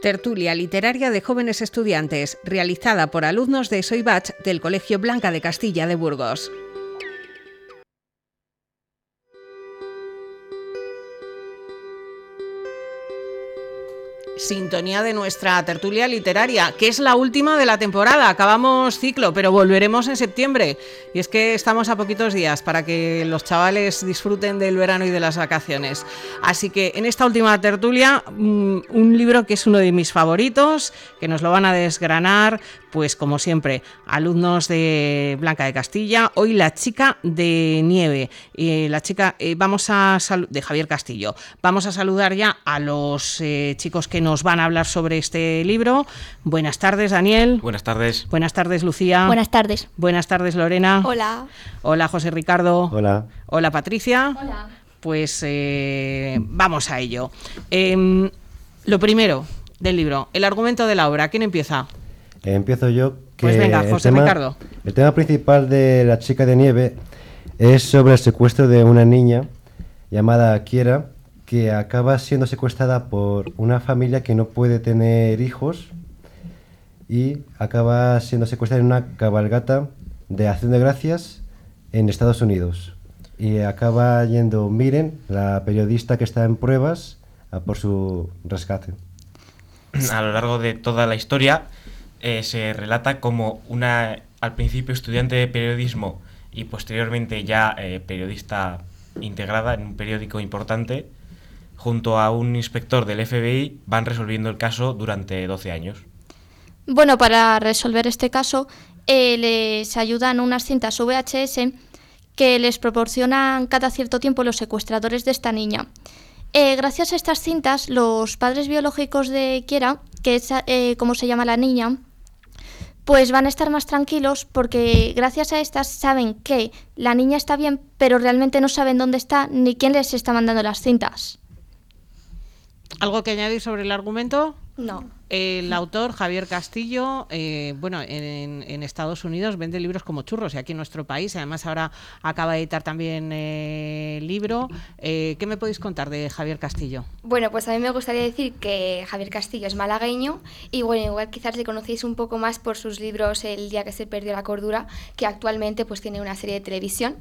Tertulia literaria de jóvenes estudiantes, realizada por alumnos de Soibach del Colegio Blanca de Castilla de Burgos. Sintonía de nuestra tertulia literaria, que es la última de la temporada. Acabamos ciclo, pero volveremos en septiembre. Y es que estamos a poquitos días para que los chavales disfruten del verano y de las vacaciones. Así que en esta última tertulia, un libro que es uno de mis favoritos, que nos lo van a desgranar, pues como siempre, alumnos de Blanca de Castilla. Hoy La chica de nieve, de Javier Castillo. Vamos a saludar ya a los chicos que nos van a hablar sobre este libro. Buenas tardes, Daniel. Buenas tardes. Buenas tardes, Lucía. Buenas tardes. Buenas tardes, Lorena. Hola. Hola, José Ricardo. Hola. Hola, Patricia. Hola. Pues vamos a ello. Lo primero del libro, el argumento de la obra. ¿Quién empieza? Empiezo yo. Pues venga, José Ricardo. El tema principal de La chica de nieve es sobre el secuestro de una niña llamada Kiera, que acaba siendo secuestrada por una familia que no puede tener hijos y acaba siendo secuestrada en una cabalgata de Acción de Gracias en Estados Unidos. Y acaba yendo Miren, la periodista que está en pruebas, a por su rescate. A lo largo de toda la historia se relata como una, al principio, estudiante de periodismo y posteriormente ya periodista integrada en un periódico importante, junto a un inspector del FBI, van resolviendo el caso durante 12 años. Bueno, para resolver este caso les ayudan unas cintas VHS que les proporcionan cada cierto tiempo los secuestradores de esta niña. Gracias a estas cintas, los padres biológicos de Kiera, que es como se llama la niña, pues van a estar más tranquilos porque gracias a estas saben que la niña está bien, pero realmente no saben dónde está ni quién les está mandando las cintas. ¿Algo que añadir sobre el argumento? No. El autor, Javier Castillo, en Estados Unidos vende libros como churros y aquí en nuestro país, además ahora acaba de editar también libro. ¿Qué me podéis contar de Javier Castillo? Bueno, pues a mí me gustaría decir que Javier Castillo es malagueño y bueno, igual quizás le conocéis un poco más por sus libros El día que se perdió la cordura, que actualmente pues tiene una serie de televisión.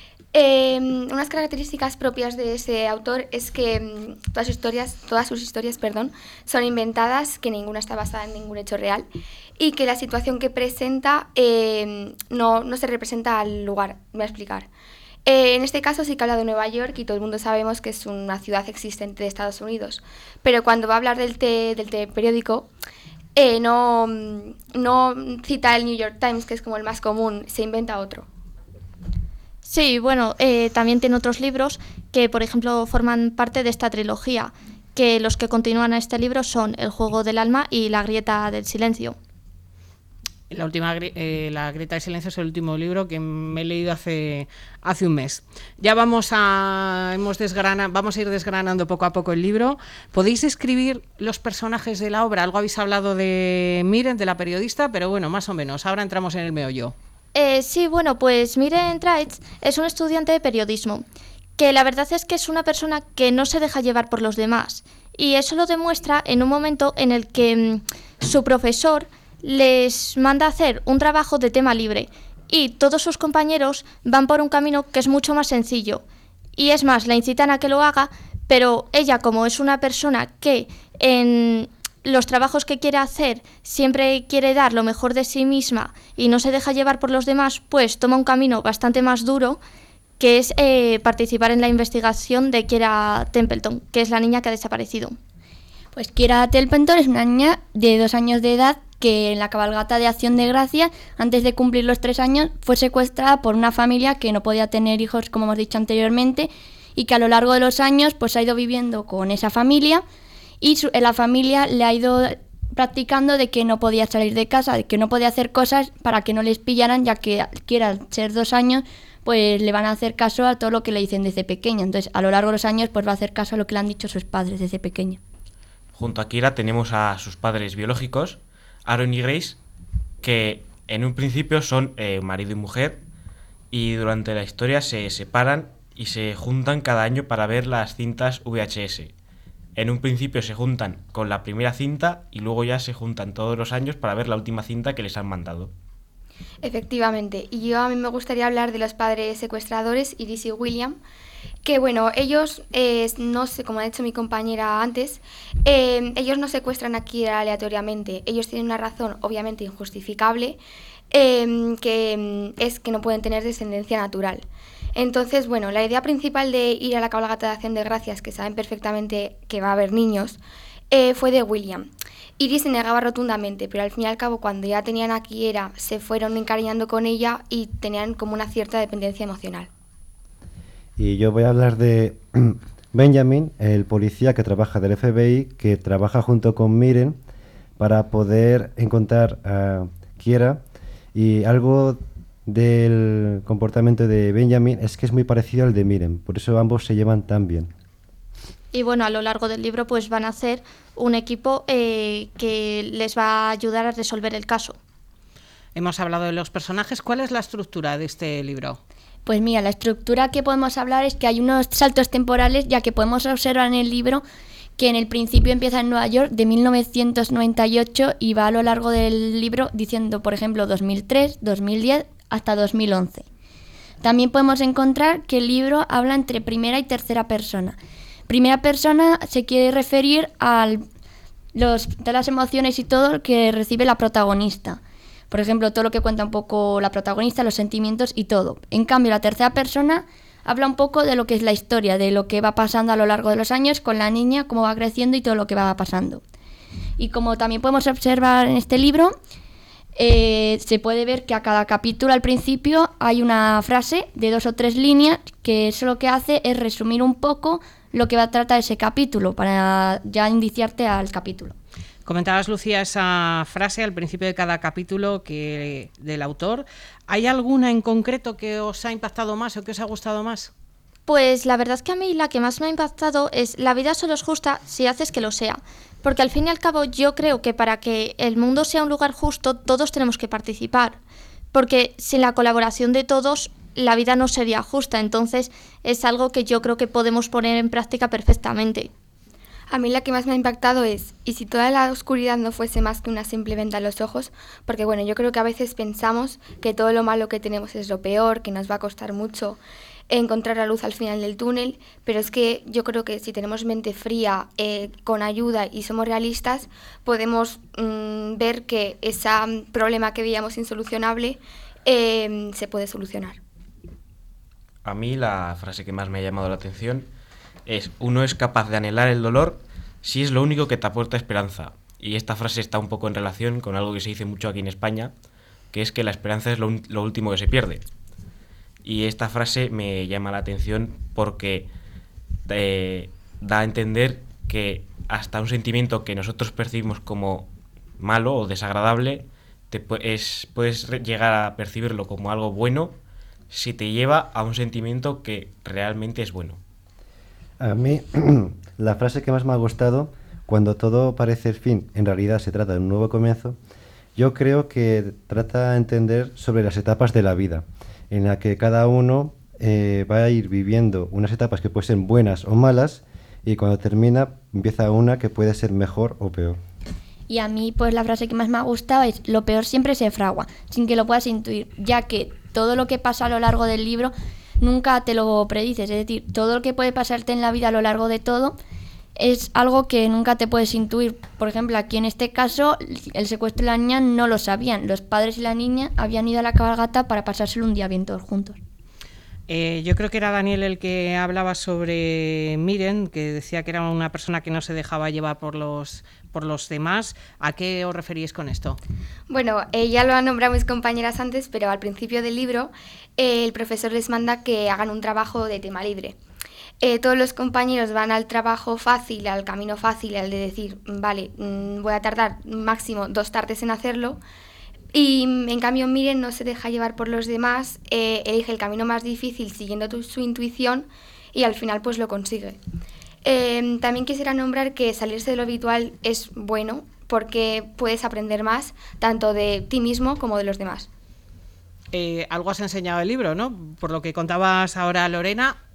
Unas características propias de ese autor es que todas sus historias, son inventadas, que ninguna está basada en ningún hecho real y que la situación que presenta no se representa al lugar. Me voy a explicar. En este caso sí que habla de Nueva York y todo el mundo sabemos que es una ciudad existente de Estados Unidos, pero cuando va a hablar del periódico no cita el New York Times, que es como el más común, se inventa otro. Sí, bueno, también tiene otros libros que, por ejemplo, forman parte de esta trilogía, que los que continúan a este libro son El juego del alma y La grieta del silencio. La grieta del silencio es el último libro que me he leído hace un mes. Ya vamos a ir desgranando poco a poco el libro. ¿Podéis describir los personajes de la obra? Algo habéis hablado de Miren, de la periodista, pero bueno, más o menos. Ahora entramos en el meollo. Sí, bueno, pues Miren Traitz es un estudiante de periodismo, que la verdad es que es una persona que no se deja llevar por los demás, y eso lo demuestra en un momento en el que su profesor les manda a hacer un trabajo de tema libre, y todos sus compañeros van por un camino que es mucho más sencillo, y es más, la incitan a que lo haga, pero ella, como es una persona que en los trabajos que quiere hacer siempre quiere dar lo mejor de sí misma y no se deja llevar por los demás, pues toma un camino bastante más duro, que es participar en la investigación de Kiera Templeton, que es la niña que ha desaparecido. Pues Kiera Templeton es una niña de 2 años de edad que en la cabalgata de Acción de Gracias, antes de cumplir los 3 años, fue secuestrada por una familia que no podía tener hijos, como hemos dicho anteriormente, y que a lo largo de los años pues ha ido viviendo con esa familia. Y la familia le ha ido practicando de que no podía salir de casa, de que no podía hacer cosas para que no les pillaran, ya que al ser 2 años, pues le van a hacer caso a todo lo que le dicen desde pequeña. Entonces, a lo largo de los años, pues va a hacer caso a lo que le han dicho sus padres desde pequeña. Junto a Kiera tenemos a sus padres biológicos, Aaron y Grace, que en un principio son marido y mujer, y durante la historia se separan y se juntan cada año para ver las cintas VHS. en un principio se juntan con la primera cinta y luego ya se juntan todos los años para ver la última cinta que les han mandado. Efectivamente, y a mí me gustaría hablar de los padres secuestradores, Iris y William, que bueno, ellos, no sé, como ha dicho mi compañera antes, ellos no secuestran aquí aleatoriamente, ellos tienen una razón obviamente injustificable, que es que no pueden tener descendencia natural. Entonces, bueno, la idea principal de ir a la cabalgata de Acción de Gracias, que saben perfectamente que va a haber niños, fue de William. Iris se negaba rotundamente, pero al fin y al cabo, cuando ya tenían a Kiera, se fueron encariñando con ella y tenían como una cierta dependencia emocional. Y yo voy a hablar de Benjamin, el policía que trabaja del FBI, que trabaja junto con Miren para poder encontrar a Kiera. Y algo del comportamiento de Benjamin es que es muy parecido al de Miren, por eso ambos se llevan tan bien. Y bueno, a lo largo del libro pues van a hacer un equipo que les va a ayudar a resolver el caso. Hemos hablado de los personajes. ¿Cuál es la estructura de este libro? Pues mira, la estructura que podemos hablar es que hay unos saltos temporales, ya que podemos observar en el libro que en el principio empieza en Nueva York de 1998 y va a lo largo del libro diciendo, por ejemplo, 2003, 2010 hasta 2011. También podemos encontrar que el libro habla entre primera y tercera persona. Primera persona se quiere referir a todas las emociones y todo que recibe la protagonista. Por ejemplo, todo lo que cuenta un poco la protagonista, los sentimientos y todo. En cambio, la tercera persona habla un poco de lo que es la historia, de lo que va pasando a lo largo de los años con la niña, cómo va creciendo y todo lo que va pasando. Y como también podemos observar en este libro, se puede ver que a cada capítulo al principio hay una frase de 2 o 3 líneas que eso lo que hace es resumir un poco lo que va a tratar ese capítulo para ya indiciarte al capítulo. Comentabas, Lucía, esa frase al principio de cada capítulo del autor. ¿Hay alguna en concreto que os ha impactado más o que os ha gustado más? Pues la verdad es que a mí la que más me ha impactado es: la vida solo es justa si haces que lo sea. Porque al fin y al cabo yo creo que para que el mundo sea un lugar justo todos tenemos que participar. Porque sin la colaboración de todos la vida no sería justa. Entonces es algo que yo creo que podemos poner en práctica perfectamente. A mí la que más me ha impactado es, ¿y si toda la oscuridad no fuese más que una simple venda en los ojos? Porque bueno, yo creo que a veces pensamos que todo lo malo que tenemos es lo peor, que nos va a costar mucho encontrar la luz al final del túnel, pero es que yo creo que si tenemos mente fría, con ayuda y somos realistas, podemos ver que ese problema que veíamos insolucionable se puede solucionar. A mí la frase que más me ha llamado la atención es: uno es capaz de anhelar el dolor si es lo único que te aporta esperanza. Y esta frase está un poco en relación con algo que se dice mucho aquí en España, que es que la esperanza es lo último que se pierde. Y esta frase me llama la atención porque da a entender que hasta un sentimiento que nosotros percibimos como malo o desagradable, puedes llegar a percibirlo como algo bueno si te lleva a un sentimiento que realmente es bueno. A mí, la frase que más me ha gustado, cuando todo parece el fin, en realidad se trata de un nuevo comienzo, yo creo que trata de entender sobre las etapas de la vida, en la que cada uno va a ir viviendo unas etapas que pueden ser buenas o malas, y cuando termina empieza una que puede ser mejor o peor. Y a mí pues la frase que más me ha gustado es: lo peor siempre se fragua, sin que lo puedas intuir, ya que todo lo que pasa a lo largo del libro nunca te lo predices, es decir, todo lo que puede pasarte en la vida a lo largo de todo es algo que nunca te puedes intuir. Por ejemplo, aquí en este caso, el secuestro de la niña no lo sabían, los padres y la niña habían ido a la cabalgata para pasárselo un día bien todos juntos. Yo creo que era Daniel el que hablaba sobre Miren, que decía que era una persona que no se dejaba llevar por los demás. ¿A qué os referís con esto? Bueno, ya lo han nombrado mis compañeras antes, pero al principio del libro el profesor les manda que hagan un trabajo de tema libre. Todos los compañeros van al trabajo fácil, al camino fácil, al de decir, vale, voy a tardar máximo 2 tardes en hacerlo. Y en cambio Miren no se deja llevar por los demás, elige el camino más difícil siguiendo su intuición y al final pues lo consigue. También quisiera nombrar que salirse de lo habitual es bueno porque puedes aprender más tanto de ti mismo como de los demás. Algo has enseñado el libro, ¿no? Por lo que contabas ahora, Lorena,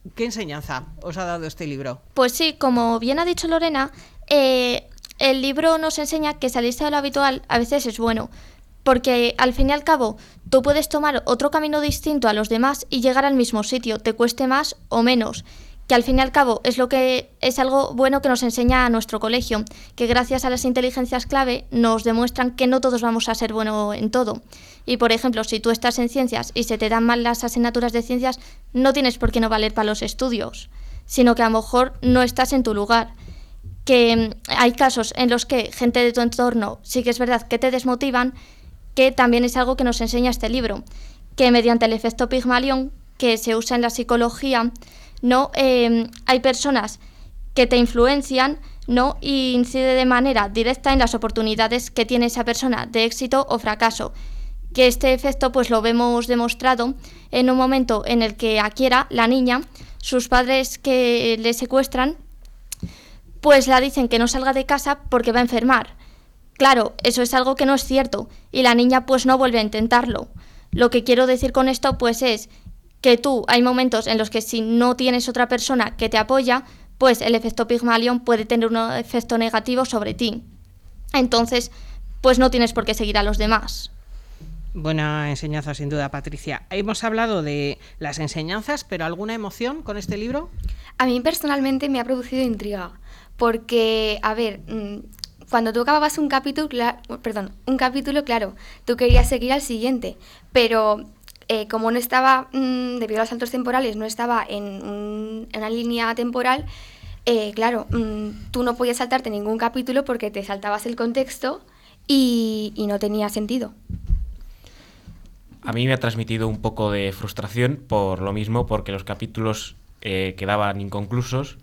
¿qué enseñanza os ha dado este libro? Pues sí, como bien ha dicho Lorena, el libro nos enseña que salirse de lo habitual a veces es bueno, porque al fin y al cabo tú puedes tomar otro camino distinto a los demás y llegar al mismo sitio, te cueste más o menos, que al fin y al cabo es algo bueno que nos enseña a nuestro colegio, que gracias a las inteligencias clave nos demuestran que no todos vamos a ser buenos en todo. Y por ejemplo, si tú estás en ciencias y se te dan mal las asignaturas de ciencias, no tienes por qué no valer para los estudios, sino que a lo mejor no estás en tu lugar. Que hay casos en los que gente de tu entorno sí que es verdad que te desmotivan, que también es algo que nos enseña este libro, que mediante el efecto Pigmalión, que se usa en la psicología, ¿no? Hay personas que te influencian, ¿no? Y incide de manera directa en las oportunidades que tiene esa persona de éxito o fracaso. Que este efecto pues lo vemos demostrado en un momento en el que Akira, la niña, sus padres que le secuestran, pues la dicen que no salga de casa porque va a enfermar. Claro, eso es algo que no es cierto y la niña pues no vuelve a intentarlo. Lo que quiero decir con esto pues es que tú hay momentos en los que si no tienes otra persona que te apoya, pues el efecto Pigmalión puede tener un efecto negativo sobre ti. Entonces, pues no tienes por qué seguir a los demás. Buena enseñanza sin duda, Patricia. Hemos hablado de las enseñanzas, pero ¿alguna emoción con este libro? A mí personalmente me ha producido intriga, porque, a ver, cuando tú acababas un capítulo, claro, tú querías seguir al siguiente, pero como no estaba, debido a los saltos temporales, no estaba en una línea temporal, claro, tú no podías saltarte ningún capítulo porque te saltabas el contexto y no tenía sentido. A mí me ha transmitido un poco de frustración por lo mismo, porque los capítulos quedaban inconclusos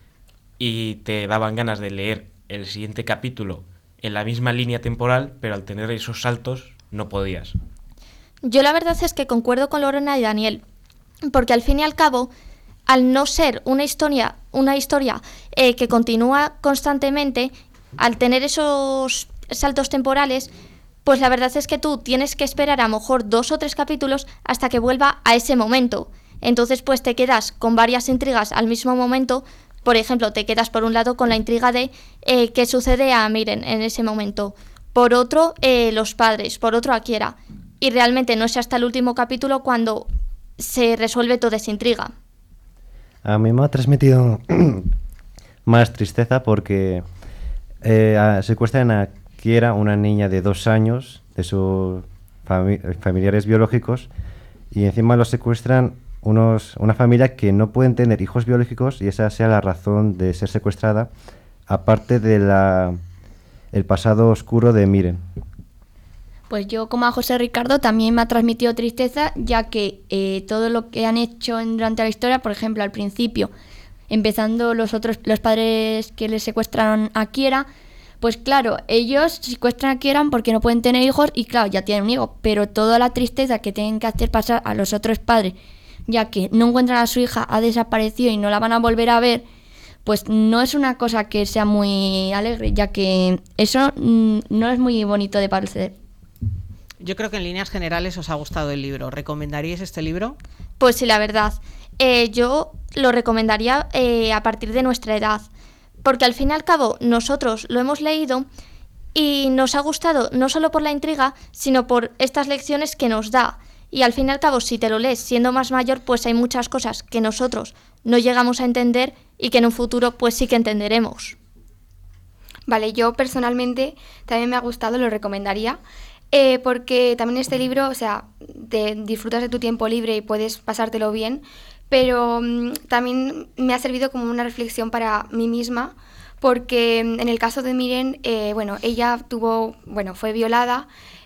y te daban ganas de leer el siguiente capítulo en la misma línea temporal, pero al tener esos saltos no podías. Yo la verdad es que concuerdo con Lorena y Daniel, porque al fin y al cabo, al no ser una historia que continúa constantemente, al tener esos saltos temporales, pues la verdad es que tú tienes que esperar a lo mejor 2 o 3 capítulos hasta que vuelva a ese momento. Entonces pues te quedas con varias intrigas al mismo momento. Por ejemplo, te quedas por un lado con la intriga de qué sucede a Miren en ese momento. Por otro, los padres. Por otro, Akira. Y realmente no es hasta el último capítulo cuando se resuelve toda esa intriga. A mí me ha transmitido más tristeza porque secuestran a Akira, una niña de 2 años, de sus familiares biológicos, y encima lo secuestran una familia que no pueden tener hijos biológicos y esa sea la razón de ser secuestrada, aparte de el pasado oscuro de Miren. Pues yo, como a José Ricardo, también me ha transmitido tristeza, ya que todo lo que han hecho durante la historia, por ejemplo, al principio, empezando los padres que les secuestraron a Akira, pues claro, ellos secuestran a Akira porque no pueden tener hijos y claro, ya tienen un hijo, pero toda la tristeza que tienen que hacer pasar a los otros padres, ya que no encuentran a su hija, ha desaparecido y no la van a volver a ver, pues no es una cosa que sea muy alegre, ya que eso no es muy bonito de parecer. Yo creo que en líneas generales os ha gustado el libro. ¿Recomendaríais este libro? Pues sí, la verdad. Yo lo recomendaría a partir de nuestra edad, porque al fin y al cabo nosotros lo hemos leído y nos ha gustado no solo por la intriga, sino por estas lecciones que nos da. Y al fin y al cabo, si te lo lees siendo más mayor, pues hay muchas cosas que nosotros no llegamos a entender y que en un futuro pues sí que entenderemos. Vale, yo personalmente también me ha gustado, lo recomendaría. Porque también este libro, o sea, disfrutas de tu tiempo libre y puedes pasártelo bien, pero también me ha servido como una reflexión para mí misma, porque en el caso de Miren, ella fue violada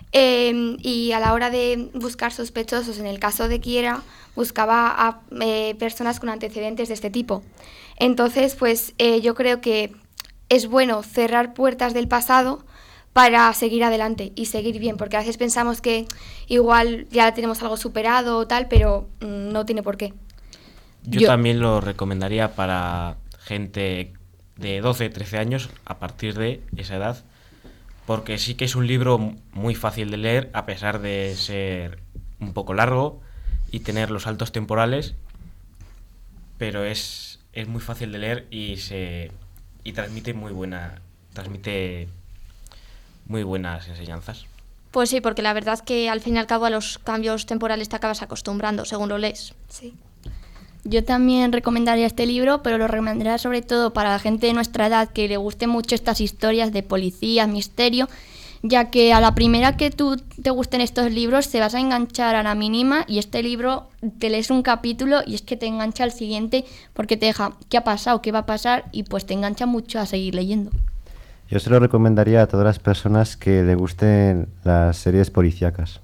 y a la hora de buscar sospechosos, en el caso de Kiera, buscaba a personas con antecedentes de este tipo. Entonces, pues yo creo que es bueno cerrar puertas del pasado para seguir adelante y seguir bien, porque a veces pensamos que igual ya tenemos algo superado o tal, pero no tiene por qué. Yo también lo recomendaría para gente de 12, 13 años, a partir de esa edad, porque sí que es un libro muy fácil de leer, a pesar de ser un poco largo y tener los saltos temporales, pero es muy fácil de leer y transmite muy buenas enseñanzas. Pues sí, porque la verdad que al fin y al cabo a los cambios temporales te acabas acostumbrando según lo lees. Sí. Yo también recomendaría este libro, pero lo recomendaría sobre todo para la gente de nuestra edad que le guste mucho estas historias de policía, misterio, ya que a la primera que tú te gusten estos libros te vas a enganchar a la mínima, y este libro te lees un capítulo y es que te engancha al siguiente porque te deja qué ha pasado, qué va a pasar, y pues te engancha mucho a seguir leyendo. Yo se lo recomendaría a todas las personas que le gusten las series policíacas.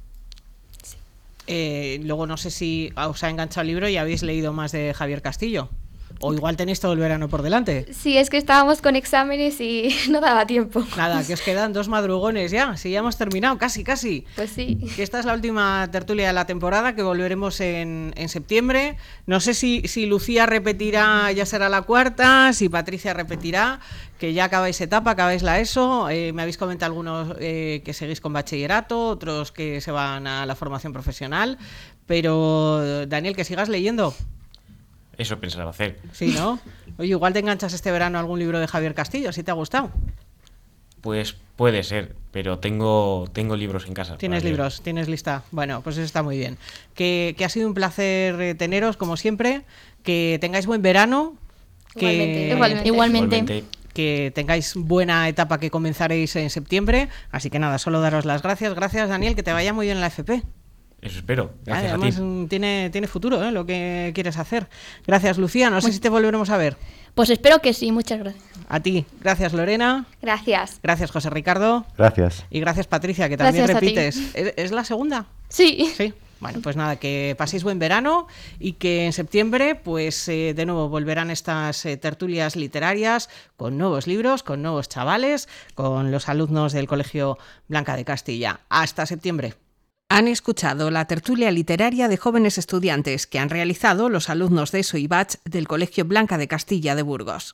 Luego no sé si os ha enganchado el libro y habéis leído más de Javier Castillo. O igual tenéis todo el verano por delante. Sí, es que estábamos con exámenes y no daba tiempo. Nada, que os quedan 2 madrugones ya. Si ya hemos terminado, casi. Pues sí. Que esta es la última tertulia de la temporada, que volveremos en septiembre. No sé si Lucía repetirá, ya será la cuarta, si Patricia repetirá, que ya acabáis etapa, acabáis la ESO. Me habéis comentado algunos que seguís con bachillerato, otros que se van a la formación profesional. Pero, Daniel, que sigas leyendo. Eso pensaba hacer. Sí, ¿no? Oye, igual te enganchas este verano a algún libro de Javier Castillo, si te ha gustado. Pues puede ser, pero tengo libros en casa. Tienes libros, tienes lista. Bueno, pues eso está muy bien. Que ha sido un placer teneros, como siempre. Que tengáis buen verano. Igualmente. Que tengáis buena etapa, que comenzaréis en septiembre. Así que nada, solo daros las gracias. Gracias, Daniel, que te vaya muy bien en la FP. Eso espero. Gracias además, a ti. Tiene futuro, lo que quieres hacer. Gracias, Lucía. No sé si te volveremos a ver. Pues espero que sí, muchas gracias. A ti. Gracias, Lorena. Gracias. Gracias, José Ricardo. Gracias. Y gracias, Patricia, que también Gracias a ti. repites. ¿Es la segunda? Sí. Sí. Bueno, pues nada, que paséis buen verano y que en septiembre, pues de nuevo volverán estas tertulias literarias con nuevos libros, con nuevos chavales, con los alumnos del Colegio Blanca de Castilla. Hasta septiembre. Han escuchado la tertulia literaria de jóvenes estudiantes que han realizado los alumnos de ESO y Bach del Colegio Blanca de Castilla de Burgos.